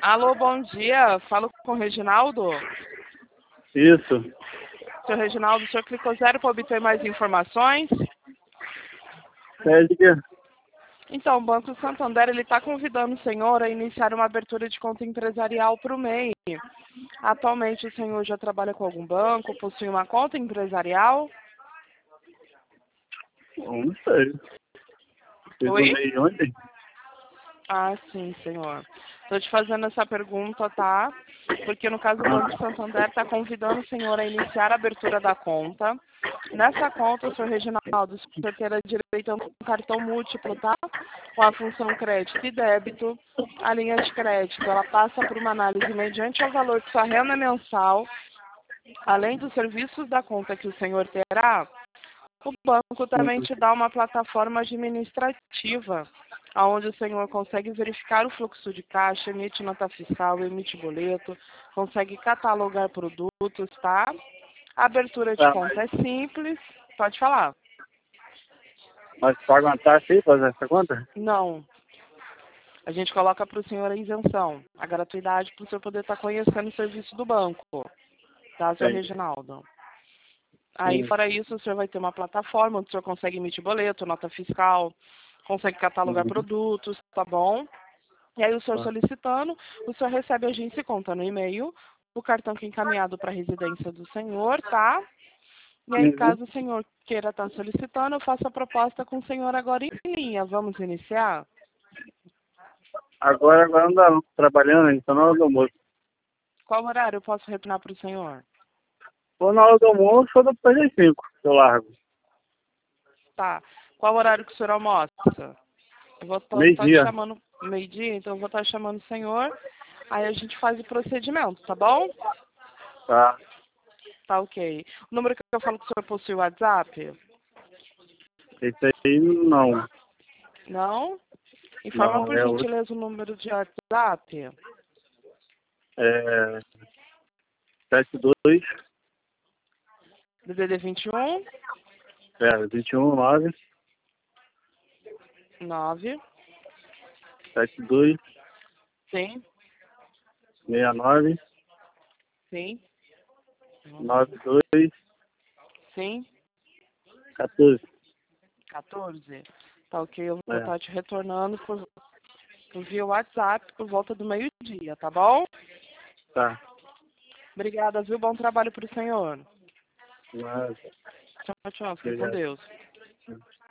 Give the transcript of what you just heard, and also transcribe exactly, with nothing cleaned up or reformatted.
Alô, bom dia. Falo com o Reginaldo. Isso. Seu Reginaldo, o senhor clicou zero para obter mais informações? É de quê? Então, o Banco Santander ele está convidando o senhor a iniciar uma abertura de conta empresarial para o M E I. Atualmente, o senhor já trabalha com algum banco, possui uma conta empresarial? Não sei. Fiz um Oi? mês ontem. Ah, sim, senhor. Estou te fazendo essa pergunta, tá? Porque no caso o Banco Santander está convidando o senhor a iniciar a abertura da conta. Nessa conta, senhor Reginaldo, o senhor terá direito a um cartão múltiplo, tá? Com a função crédito e débito. A linha de crédito, ela passa por uma análise mediante ao valor de sua renda mensal, além dos serviços da conta que o senhor terá. O banco também te dá uma plataforma administrativa, onde o senhor consegue verificar o fluxo de caixa, emite nota fiscal, emite boleto, consegue catalogar produtos, tá? A abertura de Tá, conta é simples, pode falar. mas paga uma taxa aí pra fazer essa conta? Não, a gente coloca para o senhor a isenção, a gratuidade para o senhor poder estar conhecendo o serviço do banco, tá, seu Entendi. Reginaldo? Aí, Sim. fora isso, o senhor vai ter uma plataforma onde o senhor consegue emitir boleto, nota fiscal, consegue catalogar Uhum. produtos, tá bom? E aí, o senhor Tá. solicitando, o senhor recebe a agência e conta no e-mail, o cartão que é encaminhado para a residência do senhor, tá? E aí, Uhum. caso o senhor queira estar solicitando, eu faço a proposta com o senhor agora em linha. Vamos iniciar? Agora, agora não dá não. Tô trabalhando, a gente tá na hora do almoço. Qual horário eu posso retornar para o senhor? Ou na hora do almoço ou depois das cinco, eu largo. Tá. Qual horário que o senhor almoça? Eu vou estar te Meio-dia. chamando meio-dia, então eu vou estar chamando o senhor. Aí a gente faz o procedimento, tá bom? Tá. Tá ok. O número que eu falo que o senhor possui o WhatsApp? Esse aí não. Não? Informa Não, por é outro. gentileza o número de WhatsApp. É sete dois, D D D vinte e um, é, vinte e um, nove, nove, sete dois, sim, seis nove, sim, nove dois, sim, quatorze. quatorze. Tá ok, eu vou É, estar te retornando por, por via WhatsApp por volta do meio-dia, tá bom? tá. Obrigada, viu? Bom trabalho pro senhor. Mas, Tchau, tchau. Fique com obrigado. Deus.